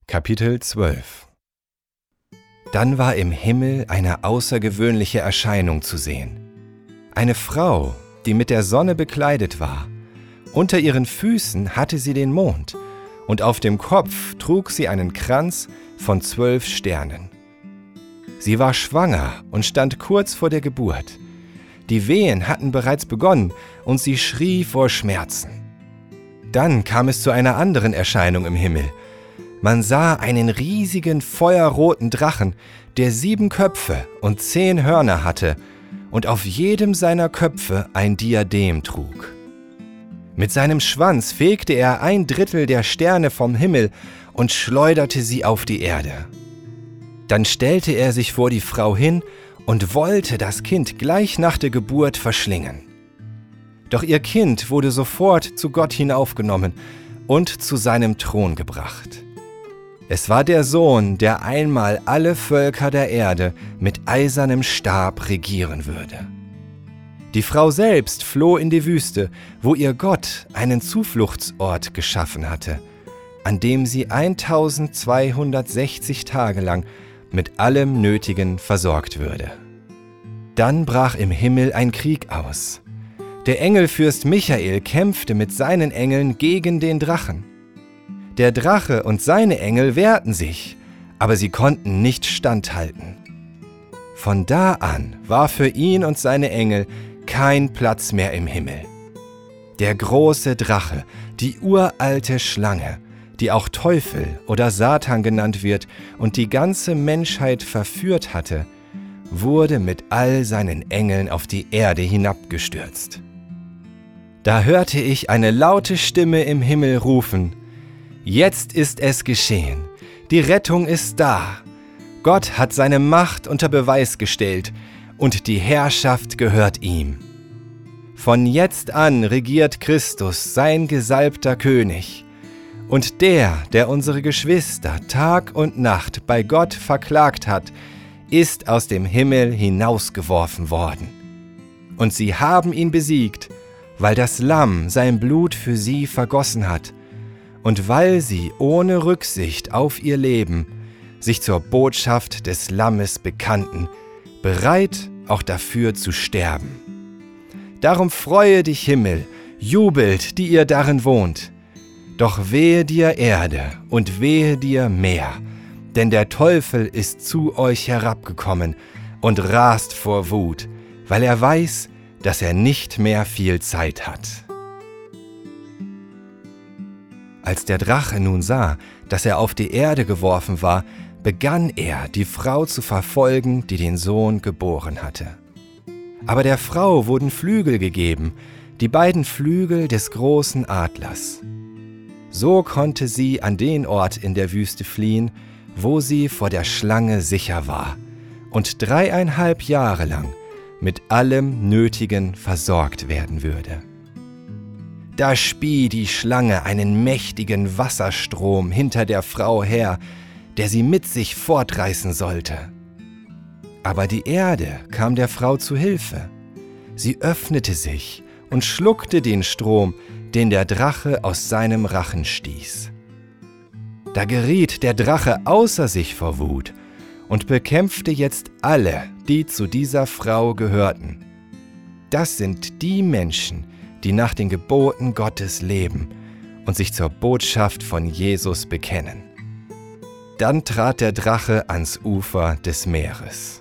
Kapitel 12. Dann war im Himmel eine außergewöhnliche Erscheinung zu sehen. Eine Frau, die mit der Sonne bekleidet war. Unter ihren Füßen hatte sie den Mond, und auf dem Kopf trug sie einen Kranz von 12 Sternen. Sie war schwanger und stand kurz vor der Geburt. Die Wehen hatten bereits begonnen, und sie schrie vor Schmerzen. Dann kam es zu einer anderen Erscheinung im Himmel. Man sah einen riesigen, feuerroten Drachen, der 7 Köpfe und 10 Hörner hatte und auf jedem seiner Köpfe ein Diadem trug. Mit seinem Schwanz fegte er 1/3 der Sterne vom Himmel und schleuderte sie auf die Erde. Dann stellte er sich vor die Frau hin und wollte das Kind gleich nach der Geburt verschlingen. Doch ihr Kind wurde sofort zu Gott hinaufgenommen und zu seinem Thron gebracht. Es war der Sohn, der einmal alle Völker der Erde mit eisernem Stab regieren würde. Die Frau selbst floh in die Wüste, wo ihr Gott einen Zufluchtsort geschaffen hatte, an dem sie 1260 Tage lang mit allem Nötigen versorgt würde. Dann brach im Himmel ein Krieg aus. Der Engelfürst Michael kämpfte mit seinen Engeln gegen den Drachen. Der Drache und seine Engel wehrten sich, aber sie konnten nicht standhalten. Von da an war für ihn und seine Engel kein Platz mehr im Himmel. Der große Drache, die uralte Schlange, die auch Teufel oder Satan genannt wird und die ganze Menschheit verführt hatte, wurde mit all seinen Engeln auf die Erde hinabgestürzt. Da hörte ich eine laute Stimme im Himmel rufen: Jetzt ist es geschehen, die Rettung ist da. Gott hat seine Macht unter Beweis gestellt und die Herrschaft gehört ihm. Von jetzt an regiert Christus, sein gesalbter König. Und der unsere Geschwister Tag und Nacht bei Gott verklagt hat, ist aus dem Himmel hinausgeworfen worden. Und sie haben ihn besiegt, weil das Lamm sein Blut für sie vergossen hat und weil sie ohne Rücksicht auf ihr Leben sich zur Botschaft des Lammes bekannten, bereit auch dafür zu sterben. Darum freue dich, Himmel, jubelt, die ihr darin wohnt. Doch wehe dir, Erde, und wehe dir, Meer, denn der Teufel ist zu euch herabgekommen und rast vor Wut, weil er weiß, dass er nicht mehr viel Zeit hat. Als der Drache nun sah, dass er auf die Erde geworfen war, begann er, die Frau zu verfolgen, die den Sohn geboren hatte. Aber der Frau wurden Flügel gegeben, die beiden Flügel des großen Adlers. So konnte sie an den Ort in der Wüste fliehen, wo sie vor der Schlange sicher war und 3,5 Jahre lang mit allem Nötigen versorgt werden würde. Da spie die Schlange einen mächtigen Wasserstrom hinter der Frau her, der sie mit sich fortreißen sollte. Aber die Erde kam der Frau zu Hilfe. Sie öffnete sich und schluckte den Strom, den der Drache aus seinem Rachen stieß. Da geriet der Drache außer sich vor Wut und bekämpfte jetzt alle, die zu dieser Frau gehörten. Das sind die Menschen, die nach den Geboten Gottes leben und sich zur Botschaft von Jesus bekennen. Dann trat der Drache ans Ufer des Meeres.